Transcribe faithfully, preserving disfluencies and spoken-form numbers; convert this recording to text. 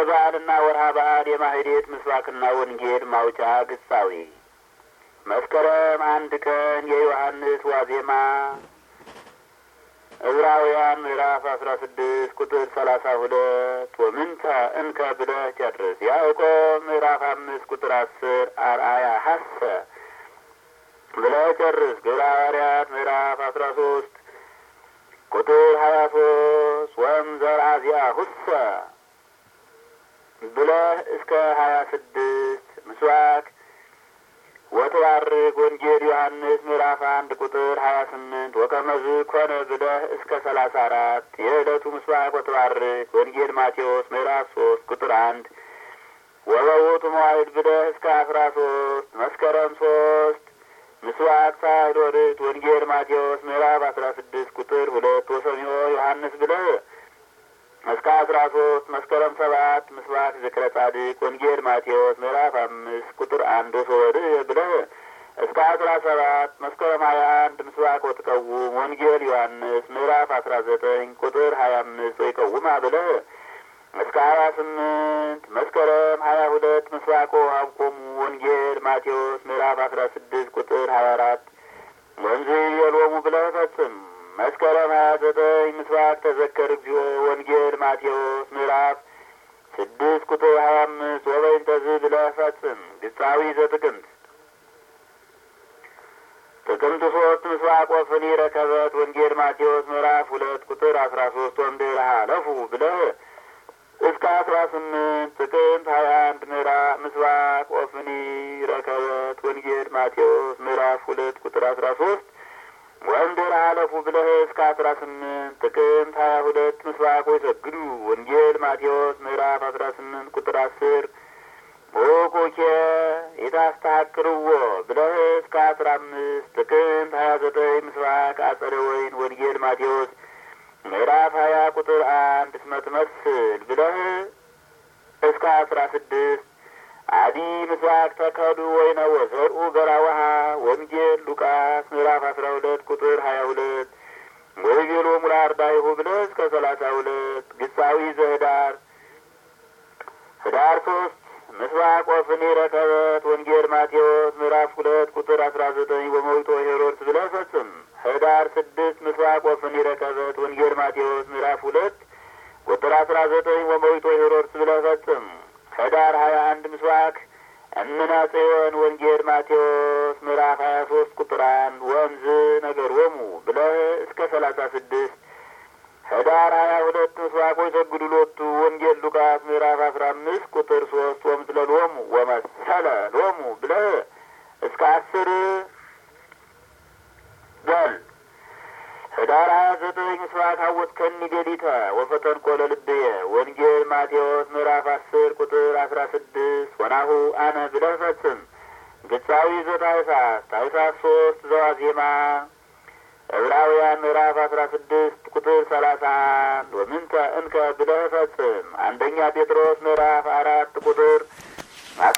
በዓልና ወርሃ በዓል የማህሌት ምስባክና ወንጌል ማውጫ ግሳዊ። መስከረም አንድ ቀን የዮሐንስ ዋዜማ። ዕብራውያን ምዕራፍ አስራ ስድስት ቁጥር ሰላሳ ሁለት ወምንተ እንከ ብለህ ጨርስ። ያዕቆብ ምዕራፍ አምስት ቁጥር አስር አርአያ ሀሰ ብለህ ጨርስ። ግብረ ሐዋርያት ምዕራፍ አስራ ሶስት ቁጥር ሀያ ሶስት ወም ዘርአዚያ ሁሰ ብለህ እስከ ሀያ ስድስት ምስባክ ወተባርክ ወንጌል ዮሐንስ ምዕራፍ አንድ ቁጥር ሀያ ስምንት ወከመዝ ኮነ ብለህ እስከ ሰላሳ አራት የዕለቱ ምስባክ ወተባርክ ወንጌል ማቴዎስ ምዕራፍ ሶስት ቁጥር አንድ ወበውእቱ መዋዕል ብለህ እስከ አስራ ሶስት መስከረም ሶስት ምስባክ ሳይዶርት ወንጌል ማቴዎስ ምዕራፍ አስራ ስድስት ቁጥር ሁለት ወሰሚዮ ዮሐንስ ብለህ እስከ አስራ ሶስት መስከረም ሰባት ምስባክ ዝክረ ጻድቅ ወንጌል ማቴዎስ ምዕራፍ አምስት ቁጥር አንድ ወሶወድ ብለህ እስከ አስራ ሰባት መስከረም ሀያ አንድ ምስባክ ወትቀውም ወንጌል ዮሐንስ ምዕራፍ አስራ ዘጠኝ ቁጥር ሀያ አምስት ወይቀውማ ብለህ እስከ ሀያ ስምንት መስከረም ሀያ ሁለት ምስባኮ አብቆሙ ወንጌል ማቴዎስ ምዕራፍ አስራ ስድስት ቁጥር ሀያ አራት ወንዝ የሎሙ ብለህ ፈጽም። መስከረም ሀያ ዘጠኝ ምስባክ ተዘከር እግዚኦ ወንጌል ማቴዎስ ምዕራፍ ስድስት ቁጥር ሀያ አምስት ወበይንተዝ ብለህ ፈጽም። ግሳዊ ዘጥቅምት ጥቅምት ሶስት ምስባክ ወፍኒ ረከበት ወንጌል ማቴዎስ ምዕራፍ ሁለት ቁጥር አስራ ሶስት ወምድር ሀለፉ ብለህ እስከ አስራ ስምንት ጥቅምት ሀያ አንድ ምዕራ ምስባክ ወፍኒ ረከበት ወንጌል ማቴዎስ ምዕራፍ ሁለት ቁጥር አስራ ሶስት ወምድር ሀለፉ ብለህ እስከ አስራ ስምንት ጥቅምት ሀያ ሁለት ምስባክ ወይሰግዱ ወንጌል ማቴዎስ ምዕራፍ አስራ ስምንት ቁጥር አስር ኦኮኬ የታስተካክርዎ ብለህ እስከ አስራ አምስት ጥቅምት ሀያ ዘጠኝ ምስባክ አጸደ ወይን ወንጌል ማቴዎስ ምዕራፍ ሀያ ቁጥር አንድ እስመትመስል ብለህ እስከ አስራ ስድስት አዲ ምስባክ ተከዱ ወይነ ወዘርኡ ገራዋሃ ወንጌል ሉቃስ ምዕራፍ አስራ ሁለት ቁጥር ሀያ ሁለት ወይቤሎ ሙላ አርዳይሁ ብለህ እስከ ሰላሳ ሁለት ግሳዊ ዘህዳር ህዳር ሶስት ምስባክ ወፍኒ ረከበት ወንጌል ማቴዎስ ምዕራፍ ሁለት ቁጥር አስራ ዘጠኝ ወመውጦ ሄሮድስ ብለህ ፈጽም። ህዳር ስድስት ምስባክ ወፍኒ ረከበት ወንጌል ማቴዎስ ምዕራፍ ሁለት ቁጥር አስራ ዘጠኝ ወመውጦ ሄሮድስ ብለህ ፈጽም። ህዳር ሀያ አንድ ምስባክ እምነ ጽዮን ወንጌል ማቴዎስ ምዕራፍ ሀያ ሶስት ቁጥር አንድ ወንዝ ነገሮሙ ብለህ እስከ ሰላሳ ስድስት ህዳር ሀያ ሁለት ምስባክ ወይሰግዱ ሎቱ ወንጌል ሉቃስ ምዕራፍ አስራ አምስት ቁጥር ሶስት ወምስለ ሎሙ ወመሰለ ሎሙ ብለህ እስከ አስር በል። ህዳር ሀያ ዘጠኝ ምስባክ አወጥከኒ ሌሊተ ወፈተንኮ ለልብየ ወንጌል ማቴዎስ ምዕራፍ አስር ቁጥር አስራ ስድስት ወናሁ አነ ብለህ ፈጽም። ግሳዊ ዘታኅሳስ ታኅሳስ ሶስት ዘዋዜማ ዕብራውያን ምዕራፍ አስራ ስድስት ቁጥር ሰላሳ አንድ ወምንተ እንከ ብለህ ፈጽም። አንደኛ ጴጥሮስ ምዕራፍ አራት ቁጥር